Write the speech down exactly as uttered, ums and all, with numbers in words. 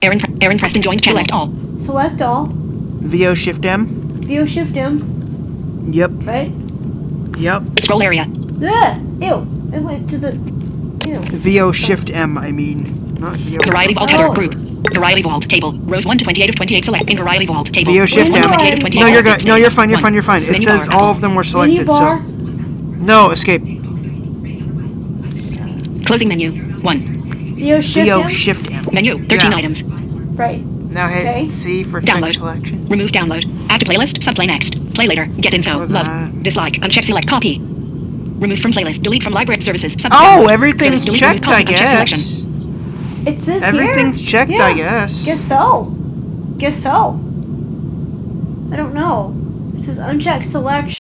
Aaron, Aaron Preston joined channel. Select all. Select all. V O Shift M. V O Shift M. Yep. Right? Yep. Scroll area. Ugh, ew. It went to the. Ew. V O Shift M, I mean. Not V O. Variety vault Oh. header group. Variety vault table. Rows one to twenty-eight of twenty-eight select. In variety vault table. V O Shift M. Rows one to twenty-eight of twenty-eight No, you're selected. good. No, you're Names. fine. You're One. fine. You're fine. It Menu says bar. all of them were Menu selected. bar. So no escape. Closing menu. One. V O Shift V O M. Shift M. Menu. Thirteen Yeah. items. Right. Now hit Okay. C for Download. text selection. Remove download. Add to playlist. Subplay next. Play later. Get info. Oh, Love. that. Dislike. Uncheck select copy. Remove from playlist. Delete from library services. Sub- Oh, download. everything's Service, delete, remove, checked, copy, I uncheck selection. guess. It says Everything's here. checked, Yeah. I guess. Guess so. Guess so. I don't know. It says uncheck selection.